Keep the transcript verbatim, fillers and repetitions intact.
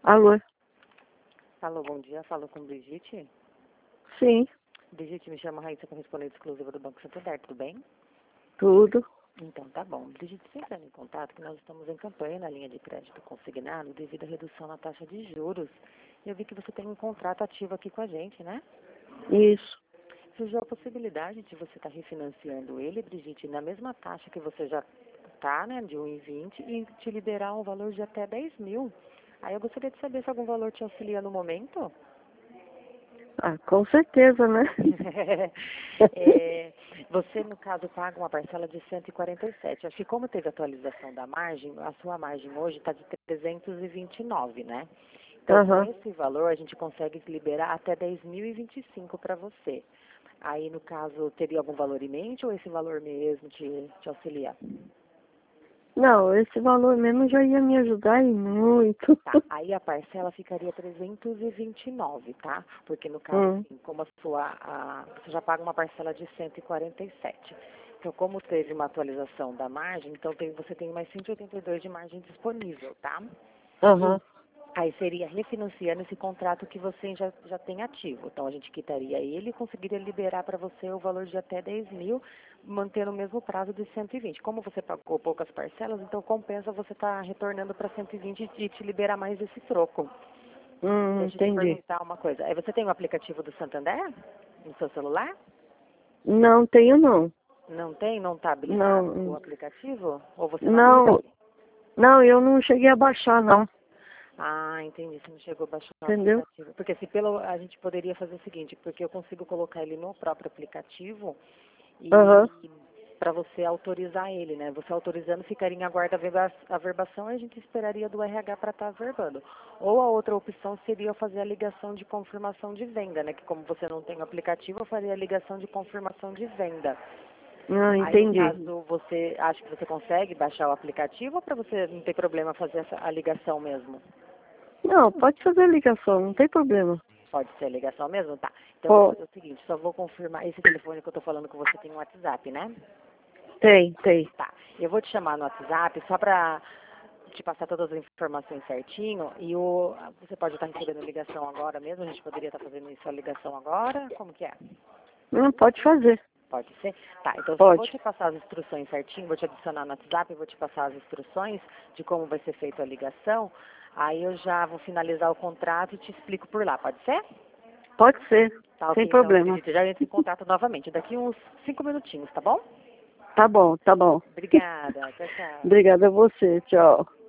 Alô? Alô, bom dia. Falo com Brigitte. Sim, Brigitte, me chama Raíssa, correspondente exclusiva do Banco Santander, tudo bem? tudo. Então, tá bom. Brigitte, você entrando em contato que nós estamos em campanha na linha de crédito consignado devido à redução na taxa de juros. Eu vi que você tem um contrato ativo aqui com a gente, né? Isso. Surgiu a possibilidade de você estar refinanciando ele, Brigitte, na mesma taxa que você já está, né, de um e vinte, e te liberar um valor de até dez mil. Aí eu gostaria de saber se algum valor te auxilia no momento. Ah, com certeza, né? É, você, no caso, paga uma parcela de cento e quarenta e sete. Acho que como teve atualização da margem, a sua margem hoje está de trezentos e vinte e nove, né? Então, com Aham. esse valor, a gente consegue liberar até dez mil e vinte e cinco para você. Aí, no caso, teria algum valor em mente ou esse valor mesmo te, te auxilia? Não, esse valor mesmo já ia me ajudar e muito. Tá, aí a parcela ficaria trezentos e vinte e nove, tá? Porque no caso, Hum. assim, como a sua, a, você já paga uma parcela de cento e quarenta e sete. Então, como teve uma atualização da margem, então tem, você tem mais cento e oitenta e dois de margem disponível, tá? Aham. Aí seria refinanciando esse contrato que você já, já tem ativo. Então, a gente quitaria ele e conseguiria liberar para você o valor de até dez mil, mantendo o mesmo prazo de cento e vinte. Como você pagou poucas parcelas, então compensa você estar retornando para cento e vinte e te liberar mais esse troco. Hum, Deixa eu te entendi. perguntar uma coisa. Aí você tem o aplicativo do Santander no seu celular? Não tenho não. Não tem? Não está habilitado o Não. aplicativo? Ou você não Não. consegue? Não, eu não cheguei a baixar, não. Ah, entendi. Você não chegou a baixar o Entendeu? aplicativo. Porque se pelo, a gente poderia fazer o seguinte, porque eu consigo colocar ele no próprio aplicativo Aham. e para você autorizar ele, né? Você autorizando ficaria em aguardo a verba- a verbação e a gente esperaria do R H para estar averbando. Ou a outra opção seria fazer a ligação de confirmação de venda, né? Que como você não tem o aplicativo, eu faria a ligação de confirmação de venda. Ah, Aí, no entendi. caso, você acha que você consegue baixar o aplicativo ou para você não ter problema fazer essa, a ligação mesmo? Não, pode fazer a ligação, não tem problema. Pode ser a ligação mesmo? Tá. Então, eu vou Ó, fazer o seguinte, só vou confirmar. Esse telefone que eu tô falando com você tem um WhatsApp, né? tem, tem. Tá. Eu vou te chamar no WhatsApp só pra te passar todas as informações certinho. E o, você pode estar recebendo ligação agora mesmo? A gente poderia estar fazendo isso a ligação agora? Como que é? Não, pode fazer. Pode ser? Tá, então eu só vou Pode. te passar as instruções certinho, vou te adicionar no WhatsApp, vou te passar as instruções de como vai ser feita a ligação. Aí eu já vou finalizar o contrato e te explico por lá, pode ser? Pode ser. Tá Sem ok, então, problema. Brigitte, já entro em contato novamente. Daqui uns cinco minutinhos, tá bom? Tá bom, tá bom. Obrigada. Tchau, tchau. Obrigada a você. Tchau.